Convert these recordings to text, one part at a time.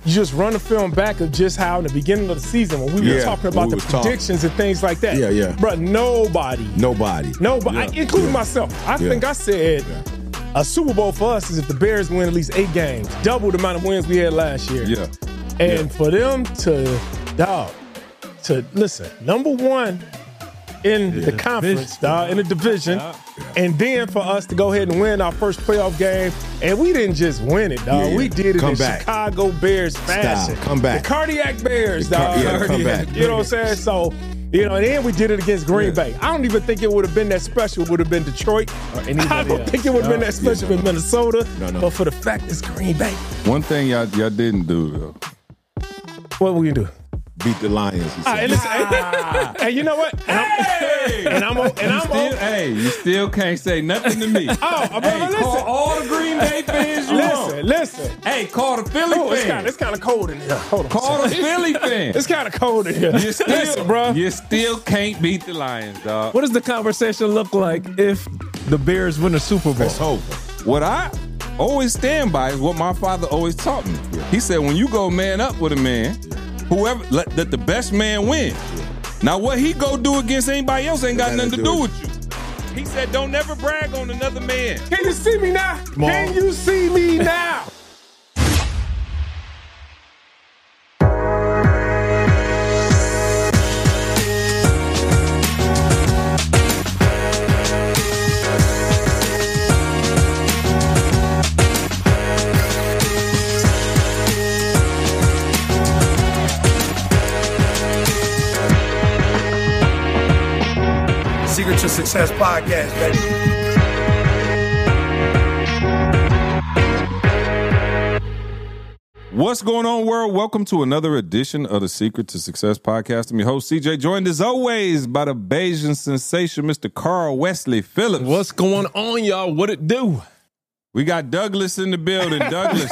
you just run the film back of just how in the beginning of the season when we were talking about the predictions and things like that. Yeah. Bro, nobody, including myself. I think I said a Super Bowl for us is if the Bears win at least 8 games, double the amount of wins we had last year. Yeah. And for them to listen, number one in the conference, in the division, and then for us to go ahead and win our first playoff game, and we didn't just win it, dog. Yeah. We did it in Chicago Bears fashion. Come back. The cardiac Bears, dog. Come back. You know what I'm saying? So, and then we did it against Green Bay. I don't even think it would have been that special. It would have been Detroit. I don't think it would have been that special in Minnesota. No. But for the fact it's Green Bay. One thing y'all didn't do, though. What we do? Beat the Lions. Hey, you know what? You still can't say nothing to me. Call all the Green Bay fans you want. Listen. Hey, call the Philly fans. It's kind of cold in here. Hold on. Call the Philly fans. It's kind of cold in here. You still can't beat the Lions, dog. What does the conversation look like if the Bears win a Super Bowl? It's over. What I always stand by is what my father always taught me. He said, when you go man up with a man, whoever let the best man win. Now what he go do against anybody else ain't got nothing to do with you. He said, don't never brag on another man. Can you see me now? Can you see me now? Secret to Success podcast, baby. What's going on, world? Welcome to another edition of the Secret to Success podcast. I'm your host, CJ, joined as always by the Bayesian sensation, Mr. Carl Wesley Phillips. What's going on, y'all? What it do? We got Douglas in the building. Douglas.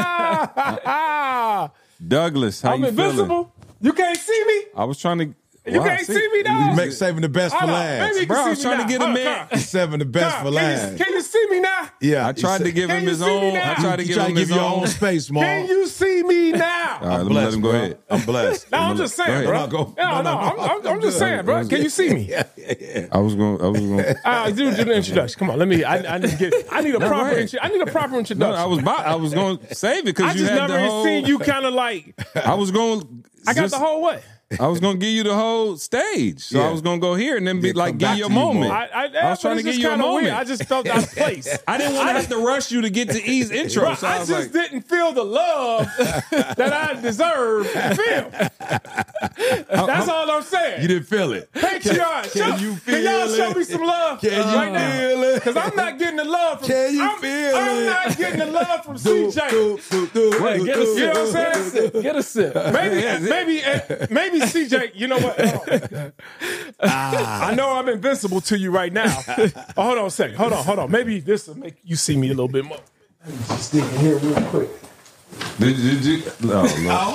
Douglas, how I'm you invincible. feeling? You can't see me? I was trying to... You can't see me, though? Saving the best for last. Bro, I was trying to get him in. Saving the best for last. Can you see me now? Yeah. I tried to give him his own. I tried to give him his your own own space, Mark. Can you see me now? All right, let him go ahead. I'm blessed. No, I'm just saying, bro. I'm just saying, bro. Can you see me? I was going. Do the introduction. Come on, let me. I need a proper introduction. No, I was going to save it because you had the whole. I just never seen you kind of like. I was going. I got the whole what? I was going to give you the whole stage. So I was going to go here and then be like, give you a moment. I was trying to give you a moment. Weird. I just felt out of place. I didn't want to have to rush you to get to E's intro. Bro, so I just didn't feel the love that I deserve to feel. That's all I'm saying. You didn't feel it. Patreon. Can y'all show me some love right now? Because I'm not getting the love from I'm not getting the love from CJ. Wait, get a sip. You know what I'm saying? Get a sip. Maybe CJ, you know what? I know I'm invincible to you right now. Hold on a second. Hold on. Maybe this will make you see me a little bit more. Let me just stick in here real quick. Did you? No.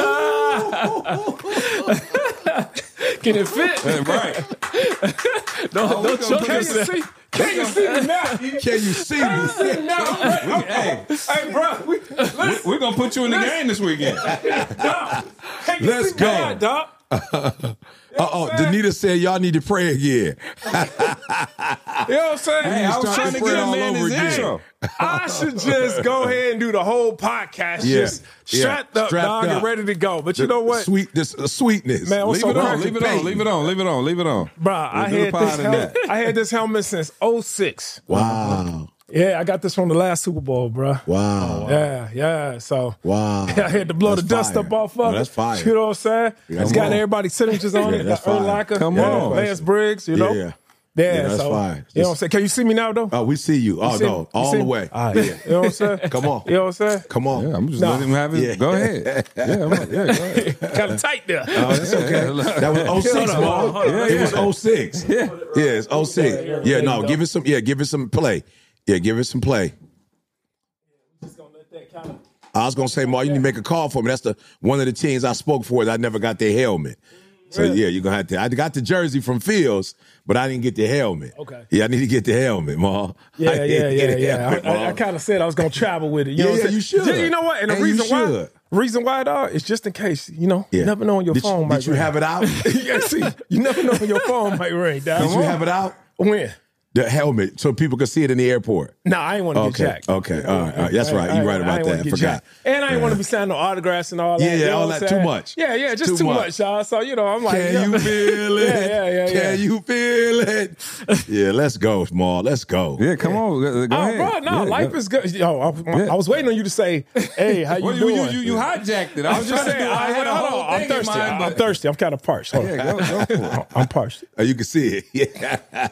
Can it fit? Right. Don't choke yourself. Can you see me now? Can you see me? Hey, bro. We're going to put you in the game this weekend. Let's go. Dog. Danita said y'all need to pray again. You know what I'm saying? Hey, I was trying to get a man his intro. I should just go ahead and do the whole podcast. Just strapped up, dog, and ready to go. But you know what? Sweetness. Man, leave it on. Bro, I had this helmet since 06. Wow. Yeah, I got this from the last Super Bowl, bro. Wow. Yeah. So wow. I had to blow the dust up off of it. That's fire. You know what I'm saying? It's got everybody's signatures on it. That's fire. Urlacher, Come on. Lance Briggs, you know? Yeah, that's so, fine. You know what I'm saying? Can you see me now, though? Oh, we see you. Oh, no. All the way. You know what I'm saying? Come on. You know what I'm saying? Come on. Yeah, I'm just letting him have it. Yeah. Go ahead. Go ahead. Kind of tight there. Oh, that's okay. That was 06, Mark. It was 06. Yeah, it's 06. Yeah, no, give it some play. Yeah, give it some play. I was going to say, Mark, you need to make a call for me. That's one of the teams I spoke for that I never got their helmet. So, yeah, you're going to have to. I got the jersey from Fields, but I didn't get the helmet. Okay. Yeah, I need to get the helmet, Ma. Yeah. I kind of said I was going to travel with it. You know what I'm saying? You should. You know what? And the reason why Reason why, dog, is just in case, you never know when your phone might ring. Did you have it out? Yeah, see, you never know when your phone might ring, dog. Did you have it out? When? The helmet, so people could see it in the airport. No, I ain't want to get jacked. Okay, all right. That's right. You're right about that. I forgot. Jacked. And I ain't want to be signing no autographs and all that. Yeah, all that. Too much. Yeah, just too much, y'all. So, I'm like, can you feel it? Yeah. Can you feel it? Yeah, let's go, Small. Let's go. Yeah, come on. Go ahead. Bro, no, life is good. Yo, I was waiting on you to say, hey, how you doing? You hijacked it. I was just saying, I'm thirsty. I'm thirsty. I'm kind of parched. Hold on. Go for it. I'm parched. You can see it. Yeah.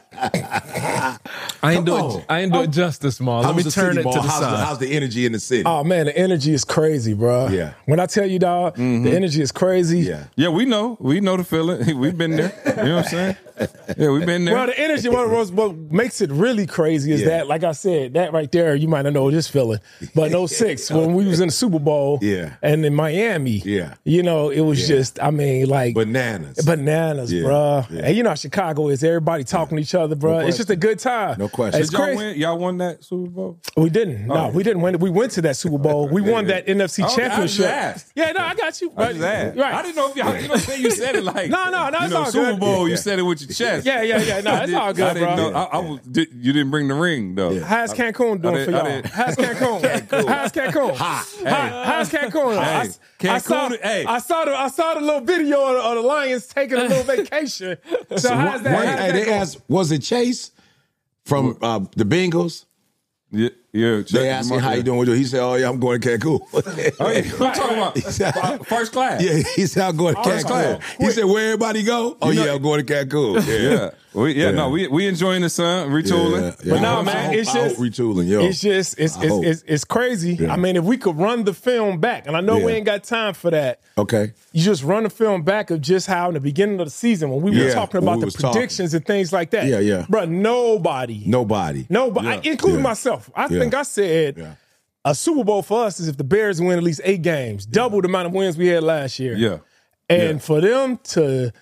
I ain't do it justice, Small. Let me turn it to the side. How's the energy in the city? Oh, man, the energy is crazy, bro. Yeah. When I tell you, dog, the energy is crazy. Yeah, we know. We know the feeling. We've been there. You know what I'm saying? Yeah, we've been there. Well, the energy, what makes it really crazy is that, like I said, that right there, you might not know this feeling. But in 06, when we was in the Super Bowl and in Miami, it was just, like... Bananas, bro. Yeah. And you know how Chicago is. Everybody talking to each other, bro. It's just a good time. No question. It's crazy. Y'all won that Super Bowl? We didn't. No, we didn't win it. We went to that Super Bowl. We won that NFC Championship. Yeah, no, I got you. Right. I didn't know if y'all, you said it like... No, it's all good. Super Bowl, you said it with your chest. Yeah. No, it's all good, I didn't bro. know. You didn't bring the ring, though. Yeah. How's Cancun doing for y'all? How's Cancun? How's Cancun? How's Cancun? I saw the little video of the Lions taking a little vacation. So how's that? They asked, was it Chase from the Bengals? Yeah. They asked me how you doing. He said, "Oh yeah, I'm going to Cancun." I'm talking about first class. Yeah, he said, "I'm going to Cancun." He said, "Where everybody go?" Oh yeah, I'm going to Cancun. Yeah. We enjoying the sun, retooling. Yeah. But no, man, it's just retooling. Yo, it's just it's crazy. Yeah. I mean, if we could run the film back, and I know we ain't got time for that. Okay, you just run the film back of just how in the beginning of the season when we were talking about the predictions and things like that. Yeah. Bro, nobody, including myself. I think I said a Super Bowl for us is if the Bears win at least 8 games, double the amount of wins we had last year. Yeah, and for them to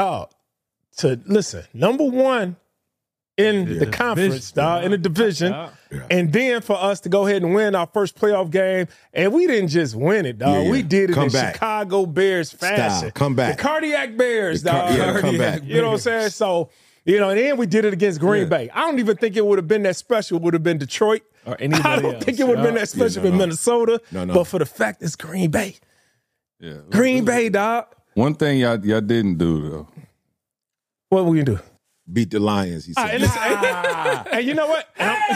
listen, number one in the conference, in the division, and then for us to go ahead and win our first playoff game, and we didn't just win it, dog. We did it in Chicago Bears fashion. Come back. The cardiac Bears, dog. Come back. You know what I'm saying? So, and then we did it against Green Bay. I don't even think it would have been that special. It would have been Detroit. Or anybody I don't think it would have been that special in Minnesota. No. But for the fact it's Green Bay. Yeah. Green Bay, dog. One thing y'all didn't do, though. What we gonna do? Beat the Lions, he said. And you know what?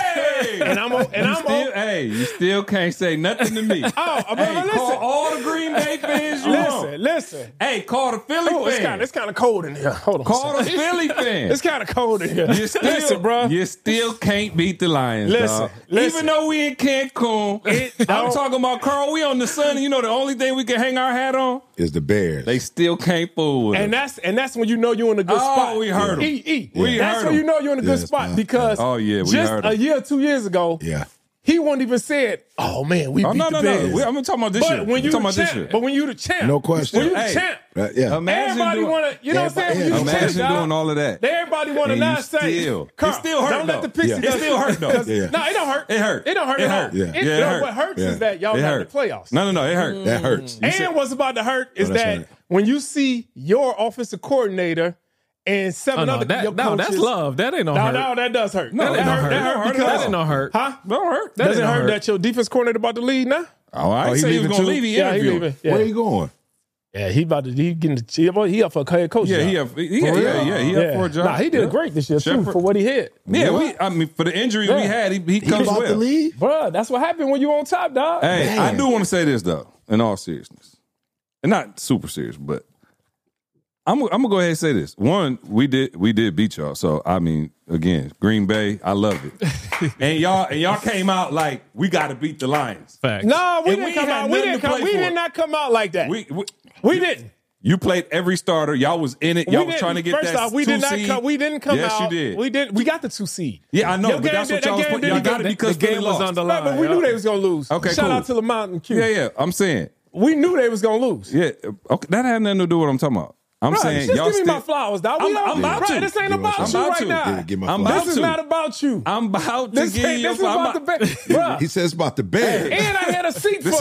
You still can't say nothing to me. Listen. Call all the Green Bay fans you want. Listen. Hey, call the Philly fans. It's kind of cold in here. Hold on. Call the Philly fans. It's kind of cold in here. Listen, bro. You still can't beat the Lions, dog. Even though we in Cancun, I'm talking about Carl. We on the sun, and the only thing we can hang our hat on is the Bears. They still can't fool with us. And that's when you know you're in a good spot. Oh, we heard them. That's when you know you're in a good spot because just a year or 2 years ago, he wouldn't even said, "Oh man, we beat the Bears." No. I'm talking about this year. When you the champ, no question. When you the champ, everybody want to. You know what I'm saying? Imagine doing all of that. Everybody want to not say. It still hurt. Don't let the Pixies. It still hurt though. No, it don't hurt. It hurt. It don't hurt. It hurt. What hurts is that y'all got the playoffs. No, it hurt. That hurts. And what's about to hurt is that when you see your offensive coordinator and seven other coaches. No, that's love. That ain't no hurt. No, that does hurt. No, that hurt. That ain't no hurt. Huh? Don't hurt. Does it hurt that your defense coordinator about to leave now? Oh, I didn't say he was going to leave. He interviewed. Where he going? Yeah, he up for a head coach. Yeah, he up for a job. Nah, he did great this year too for what he had. Yeah, for the injuries we had, he comes about well. to leave? Bro, that's what happened when you on top, dog. Hey, I do want to say this though, in all seriousness, and not super serious, but I'm gonna go ahead and say this. One, we did beat y'all. So I mean, again, Green Bay, I love it. and y'all came out like we got to beat the Lions. Facts. No, we didn't come out. We did not come out like that. We didn't. You played every starter. Y'all was in it. Y'all was trying to get first that off, we 2 did not seed. come. We didn't come yes, out. Yes, you did. We did. We got the 2 seed. Yeah, I know, but that's what y'all was playing. Y'all got it because the game Philly was lost. on the line. But we knew they was gonna lose. Okay, Shout cool. out to Lamont and Q. Yeah. I'm saying we knew they was gonna lose. Yeah. Okay, that had nothing to do with what I'm talking about. I'm saying just y'all give me my flowers, dog. I'm about to. This ain't about you right now. This is not about you. I'm about to give you. This is about the Bears. He says it's about the Bears. And I had a seat for you.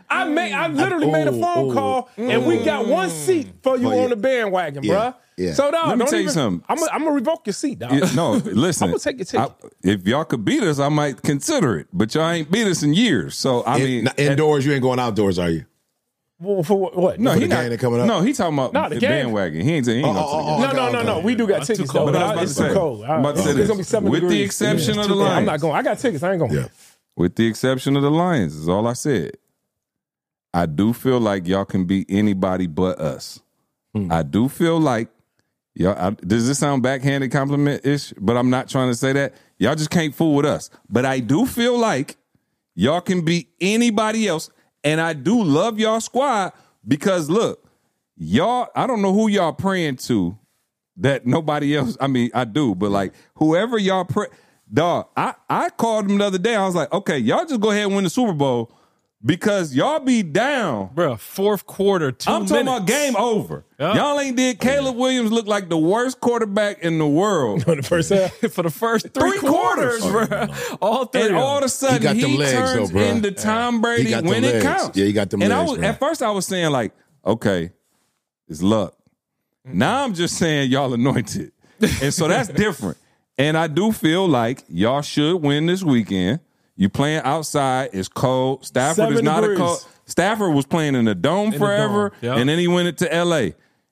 I literally made a phone call, and we got one seat for you on the bandwagon, bruh. Yeah. So, dog, Let me tell you something. I'm gonna revoke your seat, dog. No, listen. I'm gonna take your ticket. If y'all could beat us, I might consider it. But y'all ain't beat us in years. So I mean, indoors, you ain't going outdoors, are you? Well, for what? no, For he the not. game that coming up? No, he talking about No, the the game. bandwagon. He ain't gonna go to the game. No. We do got tickets, though. But I was about It's to too say, cold. I'm about to say It's this. gonna be 7 With the degrees. exception of the I'm Lions. not going. I got tickets. I ain't going. Yeah. With the exception of the Lions, is all I said. I do feel like y'all can beat anybody but us. I do feel like y'all. Does this sound backhanded compliment-ish? But I'm not trying to say that. Y'all just can't fool with us. But I do feel like y'all can beat anybody else, and I do love y'all squad because look, y'all. I don't know who y'all praying to that nobody else. I mean, I do, but like whoever y'all pray. Dog, I called him the other day. I was like, okay, y'all just go ahead and win the Super Bowl because y'all be down. Bro, fourth quarter, 2 I'm minutes. talking about game over. Yeah. Y'all ain't did Caleb Williams look like the worst quarterback in the world. For the first half. For the first three quarters, bro. All three. And of all of a them. sudden, He got them he legs, turns though, bro. into Tom Brady He got when them it legs. counts. Yeah, he got them and legs, bro. At first, I was saying, like, okay, it's luck. Now I'm just saying y'all anointed. And so that's different. And I do feel like y'all should win this weekend. You playing outside. It's cold. Stafford 7 is not degrees. a cold. Stafford was playing in the dome forever, dome, yeah. and then he went into L.A.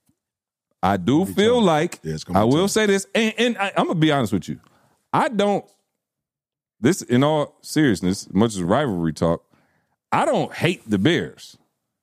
I do feel like, Yeah, it's gonna be I will tough. say this, and I'm going to be honest with you. I don't, this in all seriousness, much as rivalry talk, I don't hate the Bears.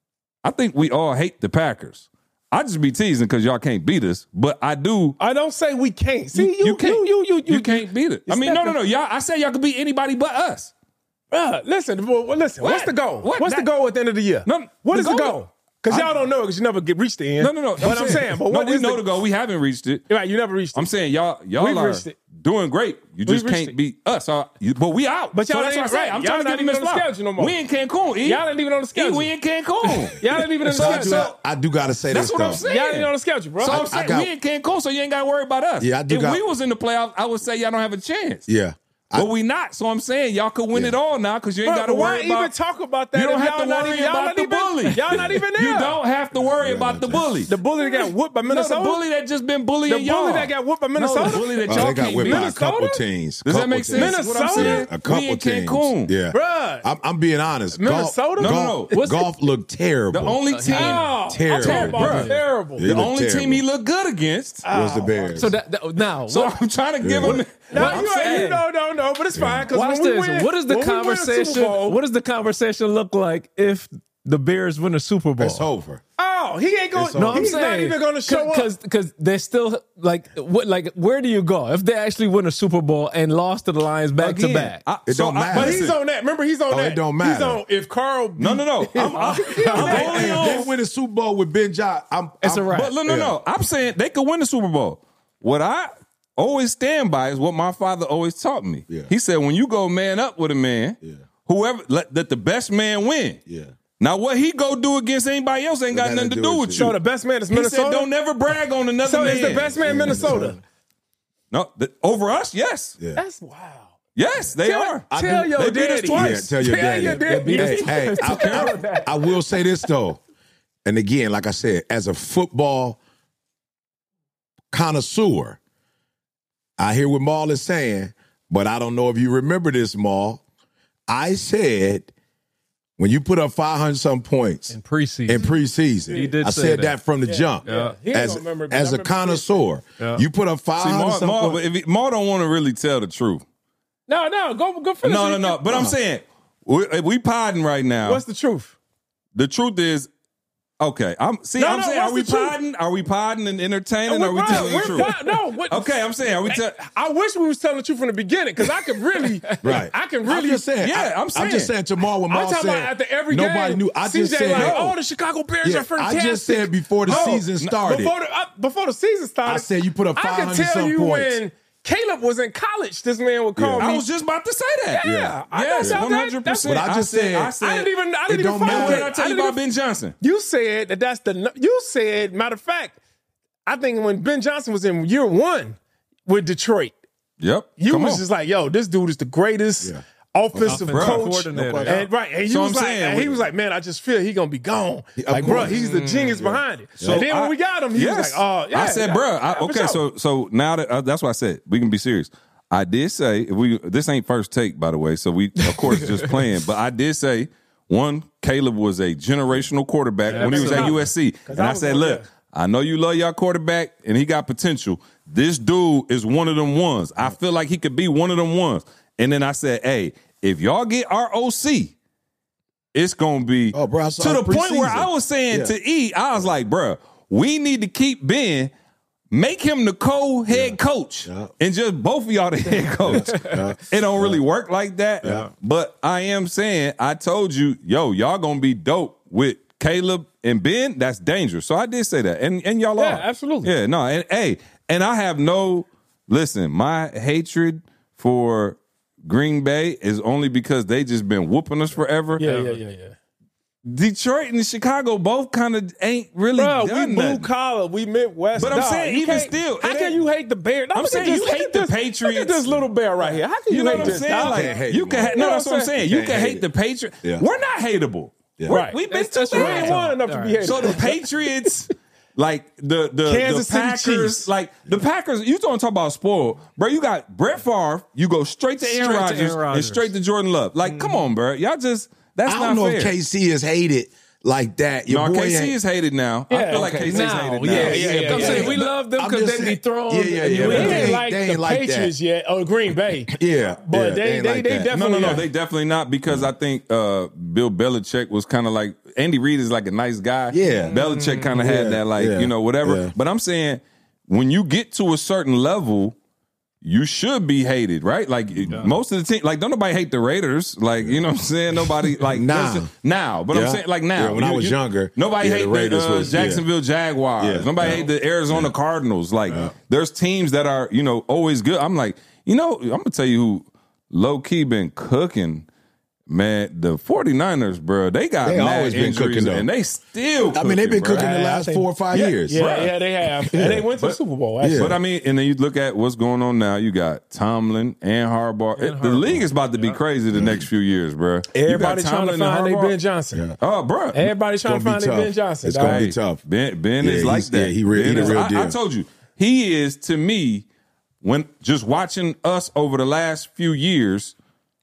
I think we all hate the Packers. I just be teasing because y'all can't beat us, but I do. I don't say we can't. See, You can't. you can't beat it. I mean, no. Y'all, I said y'all could beat anybody but us. Listen. Listen. What's the goal? What? What's the goal at the end of the year? No, What the is the goal- goal? Because y'all don't know because you never reach the end. No. But I'm saying, but what we is know the goal. We haven't reached it. Right, you never reached it. I'm saying y'all We've are reached it. doing great. You just reached can't it. beat us. But we out. But y'all so that's ain't what I say. right. I'm Y'all trying to not give him even his on the flowers. schedule no more. We in Cancun. E. Y'all ain't even on the schedule. We in Cancun. Y'all ain't even in the So- schedule. so- I do got to say That's this, what though. I'm saying. Y'all ain't on the schedule, bro. So I'm I saying got- we in Cancun, so you ain't got to worry about us. Yeah, I do If got- we was in the playoffs, I would say y'all don't have a chance. Yeah. But we not. So I'm saying y'all could win Yeah. it all now because you ain't Bro, got to why worry about. even talk about that? You don't if have to y'all not worry even- y'all about not the even- bully. Y'all not even there. You don't have to worry about the bully. The bully that got whooped by Minnesota. No, the bully that just been bullying The y'all. bully that got whooped by Minnesota. No, the bully that Oh, y'all they got can't whipped beat. by a Minnesota? couple teams. Does that Couple make sense? teams. What I'm Minnesota? saying? A couple we in teams. Cancun. Yeah. Bruh. I'm being honest. Minnesota? No. Golf looked terrible. The only team, Oh, Terrible. I'm talking about Bruh. terrible. Yeah. the looked only team terrible. he looked good against. was the Bears. So now, So I'm trying to give him. No, I'm you saying- ain't. No, but it's fine. Because watch when we this. win, What is the when we win the Super conversation? Bowl- What does the conversation look like if the Bears win a Super Bowl? It's over. Oh, he ain't going. No, I'm he's saying not even going to show up. because they're still like where do you go if they actually win a Super Bowl and lost to the Lions back to back? It don't matter. But he's on that. Remember, he's on Oh, that. it don't matter. He's on. If Carl. No. I'm only They on. win a Super Bowl with Ben Johnson. It's a wrap. But no. I'm saying they could win the Super Bowl. What I always stand by is what my father always taught me. Yeah. He said, when you go man up with a man, Yeah. whoever let the best man win. Yeah. Now what he go do against anybody else ain't got nothing to do with you. So the best man is He Minnesota. said, don't never brag on another So man. is the best man Minnesota? No, over us, yes. Yeah. That's wow. Yes, they are. Tell your They beat us daddy. twice. Yeah, tell your Tell daddy. your daddy. Hey, I will say this, though. And again, like I said, as a football connoisseur, I hear what Maul is saying, but I don't know if you remember this, Maul. I said, when you put up 500-some points in preseason. in preseason, He did I say said that. that from the jump. Yeah. He ain't As, gonna remember, but as I a remember connoisseur, you put up See, 500-some points. Maul don't want to really tell the truth. No, go finish. No. But I'm saying, we podding right now. What's the truth? The truth is, okay. I'm saying, what's are we the truth? podding? Are we podding and entertaining? Or are we telling the truth? Okay, I'm saying, are we? I wish we was telling the truth from the beginning because I could really, Right. I can I'm really. just saying. Yeah, I'm I'm just saying to Maul when Maul I'm talking said about after every game. nobody knew. I just CJ said, like, oh, the Chicago Bears are fantastic. I just said before the season started. Before the season started, I said you put up I can 500 tell some you points. when Caleb was in college, this man would call me. I was just about to say that. Yeah. I Yes, know that. 100%. But I just said- I said, I didn't even it don't follow matter. it. What did I tell you about Ben Johnson? You said that's you said, matter of fact, I think when Ben Johnson was in year one with Detroit, Yep. you Come was on. just like, yo, this dude is the greatest offensive coach. coordinator. And he was like, man, I just feel he gonna be gone. Like, bro, he's the genius behind it. So then when we got him, he was like, oh, yeah. I said, bro, okay, so now that that's why I said we can be serious. I did say this ain't first take, by the way, so we of course just playing. But I did say Caleb was a generational quarterback when he was at USC, and I said, look, I know you love y'all quarterback, and he got potential. This dude is one of them ones. I feel like he could be one of them ones. And then I said, hey, if y'all get our OC, it's going to be to the point where I was saying to E, I was like, bro, we need to keep Ben, make him the co-head coach, and just both of y'all the head coach. It don't really work like that. But I am saying, I told you, y'all going to be dope with Caleb and Ben. That's dangerous. So I did say that. And y'all are. Yeah, absolutely. Yeah, no. And I have my hatred for Green Bay is only because they just been whooping us forever. Yeah. Detroit and Chicago both kind of ain't really done we blue collar, we Midwest. But I'm saying, even still, how can you hate the Bears? I'm saying you hate the Patriots. Look at this little bear right here. How can you hate this? You can. No, that's what I'm saying. You can hate the Patriots. We're not hateable. Right. We've been too bad. We ain't won enough to be hateable. So the Patriots. Like the Kansas City Packers, Chiefs. like the Packers, you don't talk about spoiled, bro. You got Brett Favre, you go straight to Aaron Rodgers and straight to Jordan Love. Like, come on, bro. Y'all just that's not fair. I don't know if KC is hated like that. KC is hated now. I feel like KC is hated now. Yeah. I'm saying we love them because they be thrown. They ain't like the Patriots yet or Green Bay. But they definitely No, they definitely not, because I think Bill Belichick was kind of like, Andy Reid is like a nice guy. Yeah. Belichick kind of had that, like, whatever. Yeah. But I'm saying, when you get to a certain level, you should be hated, right? Like, most of the team, like, don't nobody hate the Raiders. Like, you know what I'm saying? Nobody, like, now. But I'm saying, like, now. Yeah, when I was younger. Nobody hate the Raiders Jacksonville Jaguars. Yeah. Nobody hate the Arizona Cardinals. Like, there's teams that are, always good. I'm like, I'm going to tell you who low-key been cooking. Man, the 49ers, bro, they always been cooking, though. And they still cooking, they've been cooking bro. the last 4 or 5 years. Yeah, they have. And they went to the Super Bowl, actually. But, and then you look at what's going on now. You got Tomlin and Harbaugh. The league is about to be crazy the next few years, bro. Everybody trying to find their Ben Johnson. Yeah. Oh, bro. Everybody trying to find their Ben Johnson. It's going to be tough. Ben is like that. He the real deal. I told you, he is, to me, when just watching us over the last few years,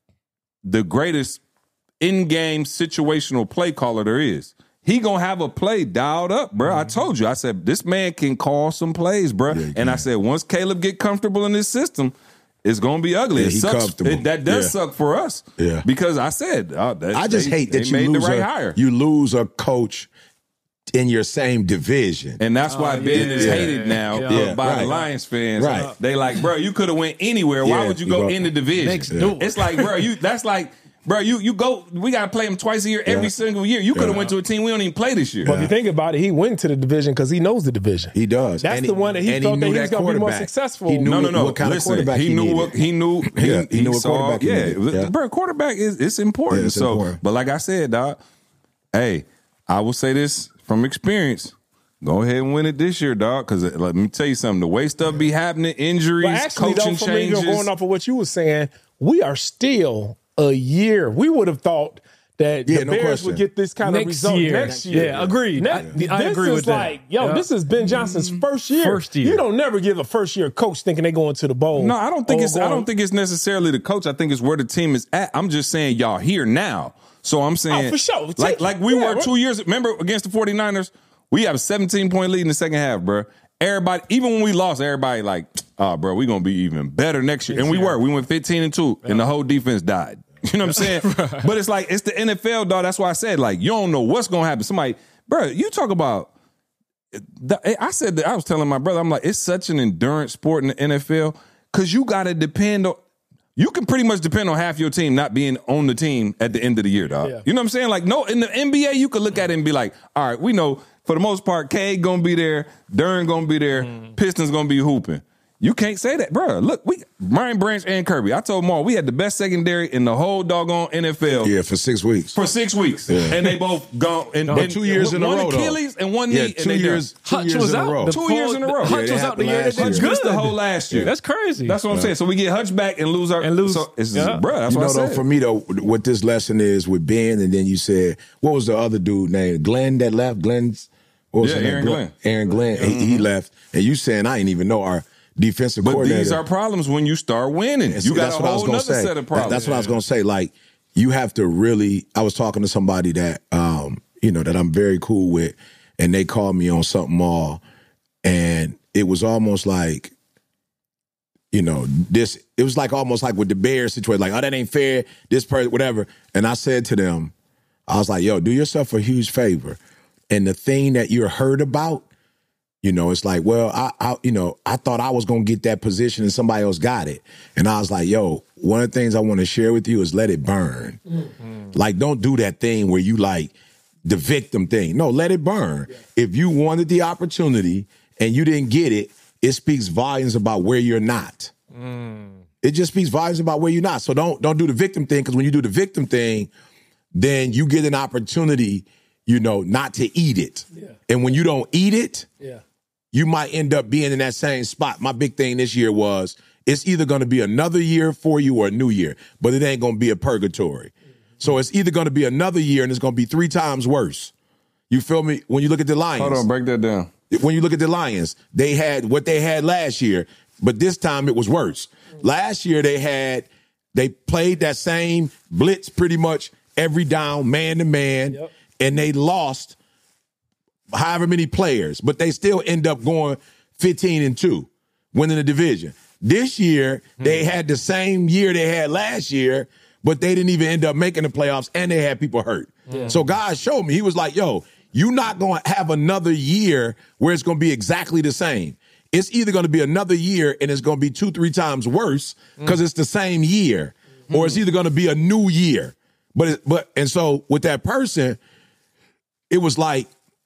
the greatest in-game situational play caller there is. He gonna have a play dialed up, bro. I told you. I said, this man can call some plays, bro. And I said, once Caleb get comfortable in this system, it's gonna be ugly. It sucks. That does suck for us. Yeah. Because I said, I just hate that you lose a coach in your same division. And that's why Ben is hated now by the Lions fans. Right. They like, bro, you could have went anywhere. Why would you go in the division? It's like, bro, that's like, bro, you go. We gotta play him twice a year, every single year. You could have went to a team we don't even play this year. But if you think about it, he went to the division because he knows the division. He does. That's the one that he thought that he was gonna be more successful. He knew what kind Listen, of quarterback he knew. He knew what quarterback he needed. Bro, quarterback it's important. Yeah, it's important. But like I said, dog, hey, I will say this from experience. Go ahead and win it this year, dog. Because let me tell you something: the way stuff be happening, injuries, actually, coaching for changes. Me, going off of what you were saying, we are still a year. We would have thought that the Bears would get this kind of result next year. Yeah, agreed. I agree with that. This is Ben Johnson's first year. You don't never give a first-year coach thinking they're going to the bowl. No, I don't think it's necessarily the coach. I think it's where the team is at. I'm just saying y'all here now. So I'm saying, for sure. Like we were 2 years. Remember against the 49ers, we have a 17-point lead in the second half, bro. Everybody, even when we lost, everybody like, oh, bro, we're going to be even better next year. And we were. We went 15-2, and the whole defense died. You know what I'm saying? But it's like, it's the NFL, dog. That's why I said, like, you don't know what's going to happen. Somebody, bro, you talk about, I said that, I was telling my brother, I'm like, it's such an endurance sport in the NFL because you got to depend on, you can pretty much depend on half your team not being on the team at the end of the year, dog. Yeah. You know what I'm saying? Like, no, in the NBA, you could look at it and be like, all right, we know for the most part, Cade going to be there, Duren going to be there, Pistons going to be hooping. You can't say that, bro. Look, Brian Branch and Kirby. I told Maul we had the best secondary in the whole doggone NFL. Yeah, for 6 weeks. For 6 weeks, and they both gone. And 2 years in a row. One Achilles and one knee. Yeah, 2 years. 2 years in a row. 2 years in a row. Hutch was out the year. Hutch Missed the whole last year. That's crazy. That's what I'm saying. So we get Hutch back and lose our So it's, bro, that's You what know, I though, said. for me, though, what this lesson is with Ben, and then you said, what was the other dude named? Glenn that left? Glenn's? What was his name? Aaron Glenn. Aaron Glenn. He left. And you saying, I ain't even know our defensive But coordinator. these are problems when you start winning. You got a whole other set of problems. That's what I was going to say. Like, you have to really, I was talking to somebody that, that I'm very cool with, and they called me on something all, and it was almost like, it was like almost like with the Bears situation, like, oh, that ain't fair, this person, whatever. And I said to them, I was like, yo, do yourself a huge favor. And the thing that you're hurt about, it's like, well, I thought I was going to get that position and somebody else got it. And I was like, yo, one of the things I want to share with you is let it burn. Mm-hmm. Like, don't do that thing where you like the victim thing. No, let it burn. Yeah. If you wanted the opportunity and you didn't get it, it speaks volumes about where you're not. It just speaks volumes about where you're not. So don't do the victim thing, because when you do the victim thing, then you get an opportunity, not to eat it. Yeah. And when you don't eat it, you might end up being in that same spot. My big thing this year was, it's either going to be another year for you or a new year, but it ain't going to be a purgatory. So it's either going to be another year and it's going to be 3 times worse. You feel me? When you look at the Lions. Hold on, break that down. When you look at the Lions, they had what they had last year, but this time it was worse. Last year they played that same blitz pretty much every down, man to man, and they lost however many players, but they still end up going 15-2, winning the division. This year, they had the same year they had last year, but they didn't even end up making the playoffs, and they had people hurt. Yeah. So God showed me, he was like, yo, you're not going to have another year where it's going to be exactly the same. It's either going to be another year and it's going to be 2-3 times worse because it's the same year, or it's either going to be a new year. And so with that person, it was like,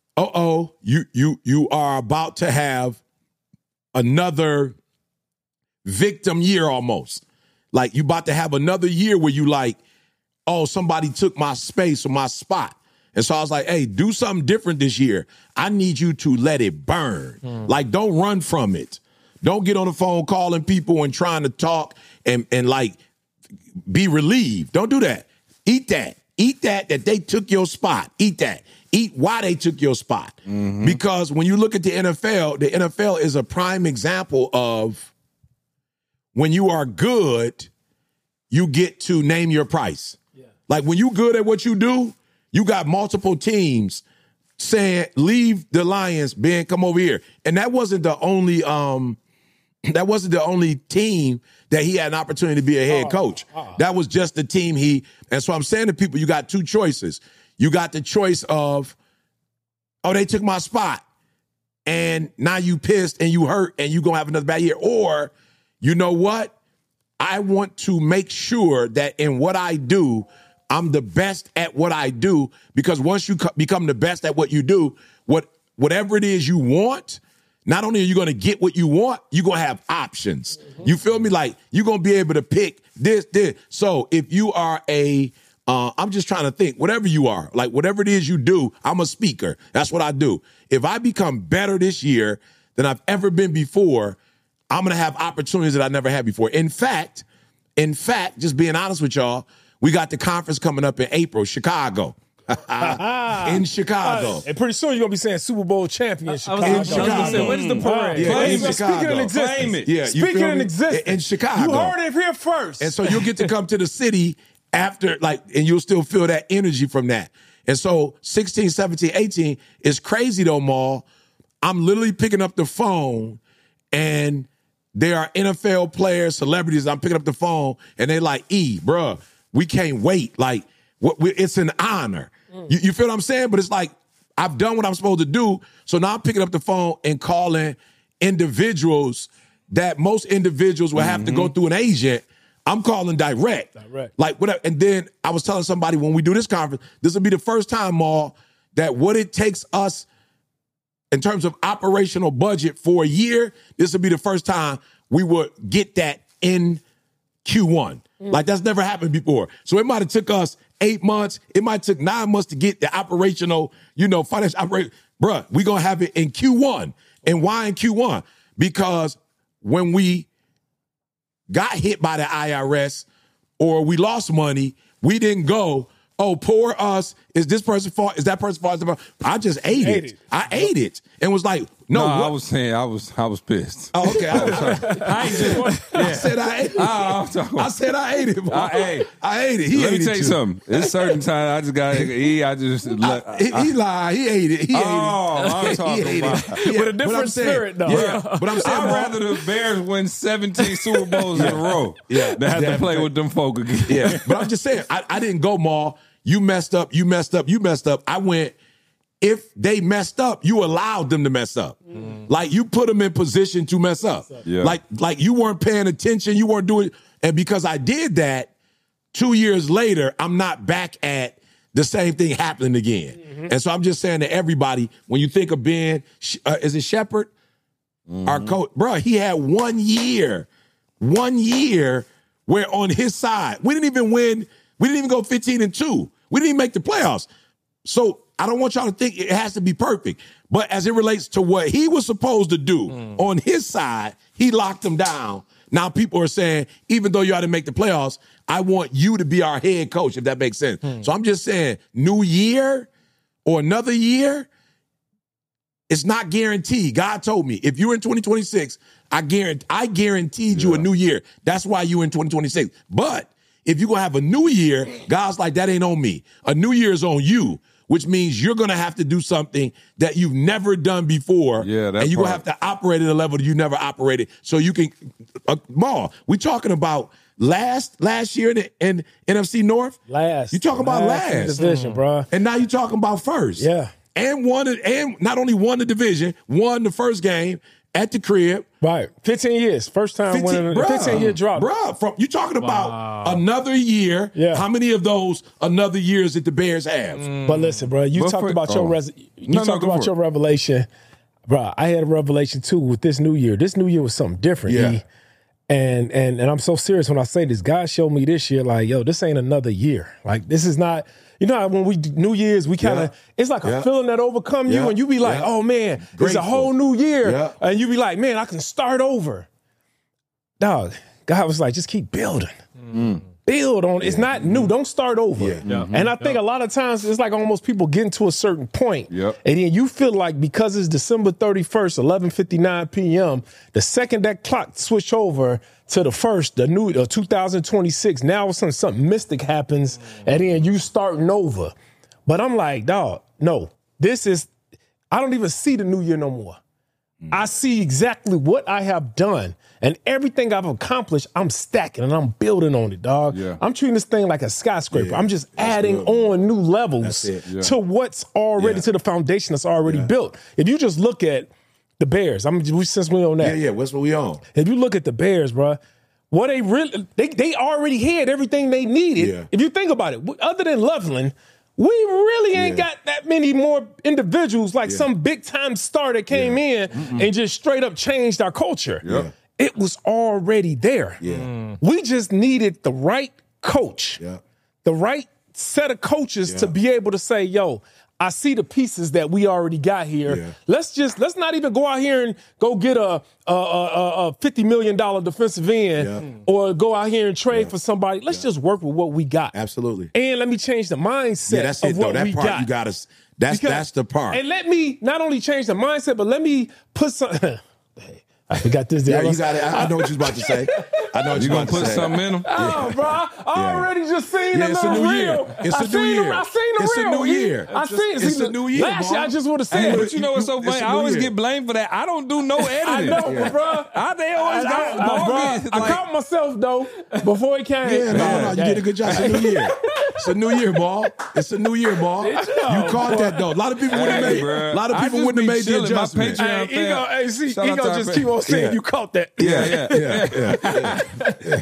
you are about to have another victim year almost. Like, you about to have another year where you like, oh, somebody took my space or my spot. And so I was like, hey, do something different this year. I need you to let it burn. Like, don't run from it. Don't get on the phone calling people and trying to talk and like be relieved. Don't do that. Eat that. Eat that they took your spot. Eat that. Eat why they took your spot. Mm-hmm. Because when you look at the NFL is a prime example of when you are good, you get to name your price. Yeah. Like, when you good at what you do, you got multiple teams saying, leave the Lions, Ben, come over here. And that wasn't the only team that he had an opportunity to be a head coach. That was just the team and so I'm saying to people, you got 2 choices. You got the choice of, oh, they took my spot, and now you pissed and you hurt and you going to have another bad year. Or, you know what? I want to make sure that in what I do, I'm the best at what I do, because once you become the best at what you do, whatever it is you want, not only are you going to get what you want, you're going to have options. You feel me? Like, you're going to be able to pick this. So if you are I'm just trying to think, whatever you are, like whatever it is you do, I'm a speaker. That's what I do. If I become better this year than I've ever been before, I'm going to have opportunities that I never had before. In fact, just being honest with y'all, we got the conference coming up in April, Chicago. In Chicago. And pretty soon you're going to be saying Super Bowl champion Chicago. In Chicago. When's the parade? Speaking in existence. Yeah, speaking in existence. In Chicago. You heard it here first. And so you'll get to come to the city after, and you'll still feel that energy from that. And so 16, 17, 18 is crazy though, Maul. I'm literally picking up the phone, and there are NFL players, celebrities. I'm picking up the phone, and they're like, bruh, we can't wait. Like, it's an honor. You feel what I'm saying? But it's like, I've done what I'm supposed to do. So now I'm picking up the phone and calling individuals that most individuals will have to go through an agent. I'm calling direct. Like, whatever. And then I was telling somebody, when we do this conference, this will be the first time, Maul, that what it takes us in terms of operational budget for a year, this will be the first time we would get that in Q1. Like that's never happened before. So it might have took us 8 months. It might have took 9 months to get the operational, financial operation. Bruh, we're going to have it in Q1. And why in Q1? Because when we got hit by the IRS or we lost money, we didn't go, oh, poor us. Is this person's fault? Is that person's fault? I just ate it. I ate it and was like, no. I was saying I was pissed. Oh, okay. I said I ate it. I said I ate it. Boy. I ate it. He Let ate me tell you something. There's certain time I just got to eat. He lied. He ate it. I'm talking about. With a different spirit, though. Yeah, but I'm saying, I'd rather the Bears win 17 Super Bowls in a row than have to play with them folk again. Yeah, but I'm just saying, I didn't go, Maul. You messed up. I went, if they messed up, you allowed them to mess up. Like you put them in position to mess up. Yeah. Like you weren't paying attention. You weren't doing, and because I did that, 2 years later, I'm not back at the same thing happening again. And so I'm just saying to everybody, when you think of Ben, is it Shepard? Our coach, bro, he had 1 year where on his side, we didn't even win. We didn't even go 15-2. We didn't even make the playoffs. So I don't want y'all to think it has to be perfect. But as it relates to what he was supposed to do on his side, he locked them down. Now people are saying, even though you ought to make the playoffs, I want you to be our head coach, if that makes sense. So I'm just saying, new year or another year, it's not guaranteed. God told me, if you're in 2026, I guaranteed you a new year. That's why you're in 2026. But if you're going to have a new year, God's like, that ain't on me. A new year is on you, which means you're going to have to do something that you've never done before. Yeah, and you're going to have to operate at a level that you never operated. So you can, Maul, we talking about last year in NFC North? Last. You talking about last. in the division, bro. And now you're talking about first. Yeah. And not only won the division, won the first game at the crib. Right. 15 years. First time winning a 15-year drought. Bruh, you talking about another year. Yeah. How many of those another years did the Bears have? But listen, bro, you talked about your your revelation. Bro, I had a revelation too with this new year. This new year was something different. Yeah. E. And I'm so serious when I say this. God showed me this year, like, yo, this ain't another year. Like, this is not, you know how when we do New Year's, we kind of, it's like a feeling that overcome you, and you be like, oh man, it's a whole new year. Yeah. And you be like, man, I can start over. Dog, God was like, just keep building. Build on. It's not new. Don't start over. And I think a lot of times it's like almost people getting to a certain point. And then you feel like because it's December 31st, 11:59 p.m., the second that clock switch over to the first, the new 2026, now something mystic happens and then you starting over. But I'm like, dog, no, I don't even see the new year no more. I see exactly what I have done and everything I've accomplished, I'm stacking and I'm building on it, dog. I'm treating this thing like a skyscraper. I'm just adding on new levels to what's already, to the foundation that's already built. If you just look at the Bears, since we on that. What's what we on? If you look at the Bears, bro, what they really, they already had everything they needed. If you think about it, other than Loveland, we really ain't got that many more individuals like some big-time star that came in and just straight up changed our culture. It was already there. We just needed the right coach, the right set of coaches to be able to say, yo, I see the pieces that we already got here. Let's not even go out here and go get a $50 million defensive end or go out here and trade for somebody. Let's just work with what we got. Absolutely. And let me change the mindset of what we got. You got to. That's the part. And let me not only change the mindset, but let me put some. I forgot this. You got it. I know what you're about to say. I know what you're about to say. You gonna put something in them? Oh, bro, I already just seen the little reel. It's a new year. I seen the reel. It's a new year. I seen it. It's a new year. Last year, I just would have seen it. But you know what's so funny? I always get blamed for that. I don't do no editing. I know, bro. They always got I caught myself, though, before he came. You did a good job. It's a new year. It's a new year, ball. It's a new year, ball. You caught that, though. A lot of people wouldn't have made. A lot of people wouldn't have made the adjustment. He gonna just keep on saying you caught that.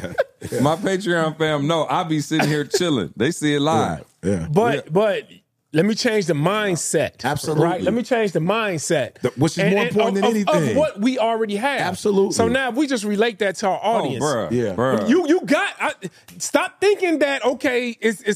My Patreon fam, no, I be sitting here chilling. They see it live. But let me change the mindset. Absolutely. Right? Let me change the mindset. Which is more important than anything. Of what we already have. Absolutely. So now if we just relate that to our audience. bruh. Yeah. Bruh. You got stop thinking that it's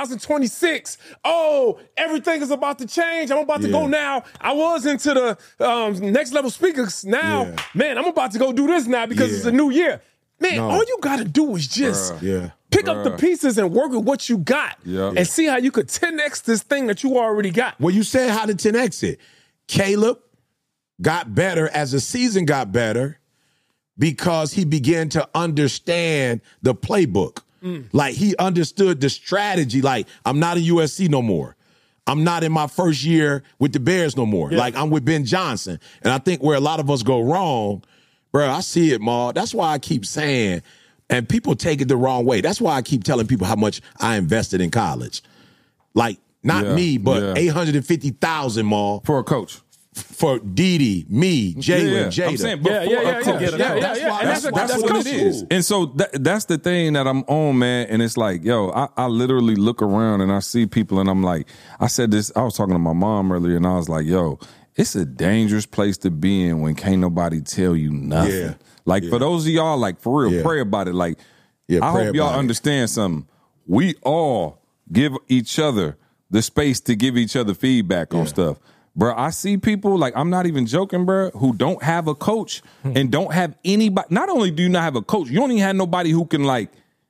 2026. Oh, everything is about to change. I'm about to go now. I was into the next level speakers. Now, man, I'm about to go do this now because it's a new year. Man, all you got to do is just pick up the pieces and work with what you got and see how you could 10x this thing that you already got. Well, you said how to 10x it. Caleb got better as the season got better because he began to understand the playbook. Like he understood the strategy. Like, I'm not a USC no more. I'm not in my first year with the Bears no more. Like, I'm with Ben Johnson. And I think where a lot of us go wrong, bro, I see it, Ma. That's why I keep saying, and people take it the wrong way. That's why I keep telling people how much I invested in college. Like, not me, but $850,000, Ma. For a coach. For Didi, me, Jalen, Jada. I'm saying before a coach. That's what it is. And so that's the thing that I'm on, man. And it's like, yo, I literally look around and I see people and I'm like, I said this, I was talking to my mom earlier and I was like, yo, it's a dangerous place to be in when can't nobody tell you nothing. For those of y'all, like, for real, pray about it. Like, I hope y'all understand something. We all give each other the space to give each other feedback on stuff. Bro, I see people, like, I'm not even joking, bro, who don't have a coach and don't have anybody. Not only do you not have a coach, you don't even have nobody who can, like,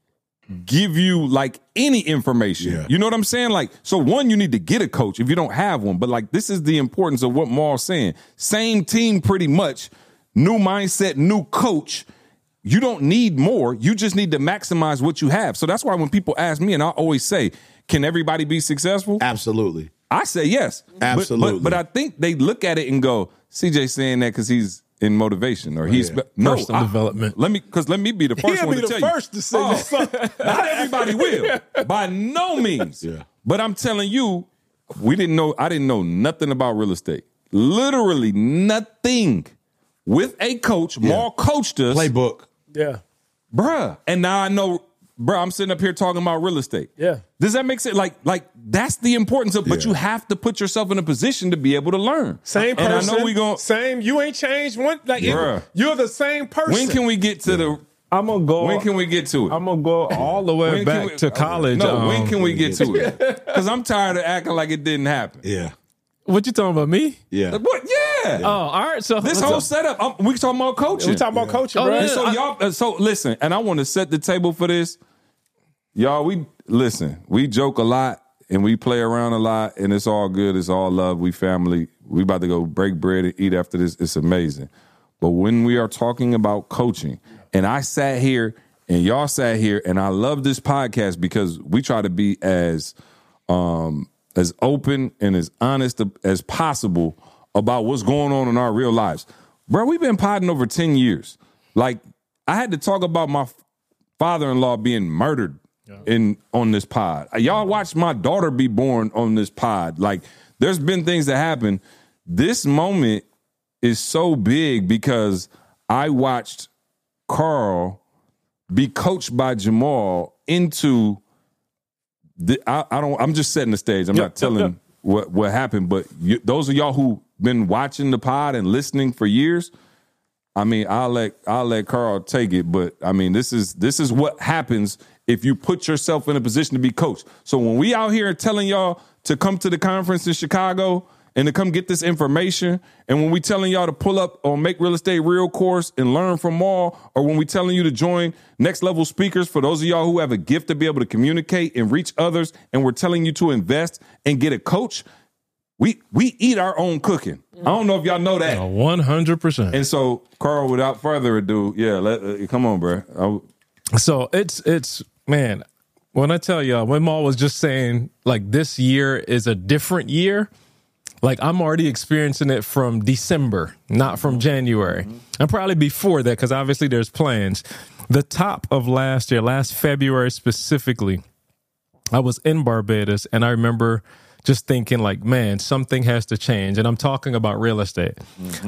give you, like, any information. You know what I'm saying? Like, so one, you need to get a coach if you don't have one. But, like, this is the importance of what Maul's saying. Same team pretty much, new mindset, new coach. You don't need more. You just need to maximize what you have. So that's why when people ask me, and I always say, can everybody be successful? Absolutely. I say yes. Absolutely. But I think they look at it and go, CJ saying that because he's in motivation or he's personal development. Let me be the first one to tell you. He'll be the first to say this. Not everybody will. By no means. But I'm telling you, I didn't know nothing about real estate. Literally nothing. With a coach, Maul coached us. Playbook. Yeah. Bruh. And now I know, bruh, I'm sitting up here talking about real estate. Yeah. Does that make sense? Like that's the importance of, but you have to put yourself in a position to be able to learn. Same person. And I know we going same. You ain't changed one. Like you're the same person. When can we get to the? I'm gonna go. When can we get to it? I'm gonna go all the way back to college. No, when can we get to it? Because I'm tired of acting like it didn't happen. Yeah. What you talking about, me? Yeah. What? Yeah. Oh, all right. So this whole setup, we talking about coaching. We talking about coaching, bro. And so y'all, so listen, and I want to set the table for this. Y'all, we joke a lot and we play around a lot, and it's all good. It's all love. We family. We about to go break bread and eat after this. It's amazing. But when we are talking about coaching, and I sat here and y'all sat here, and I love this podcast because we try to be as open and as honest as possible about what's going on in our real lives. Bro, we've been podding over 10 years. Like, I had to talk about my father-in-law being murdered on this pod. Y'all watched my daughter be born on this pod. Like, there's been things that happen. This moment is so big because I watched Carl be coached by Jamal into I'm just setting the stage. I'm not telling what happened, but those of y'all who been watching the pod and listening for years, I mean, I'll let Carl take it, but I mean, this is what happens if you put yourself in a position to be coached. So when we out here telling y'all to come to the conference in Chicago and to come get this information, and when we telling y'all to pull up on Make Real Estate Real course and learn from all, or when we telling you to join Next Level Speakers for those of y'all who have a gift to be able to communicate and reach others, and we're telling you to invest and get a coach, we eat our own cooking. I don't know if y'all know that. 100%. And so, Carl, without further ado, come on, bro. So it's man, when I tell y'all, when Maul was just saying, like, this year is a different year, like, I'm already experiencing it from December, not from January. And probably before that, because obviously there's plans. The top of last year, last February specifically, I was in Barbados, and I remember just thinking, like, man, something has to change. And I'm talking about real estate.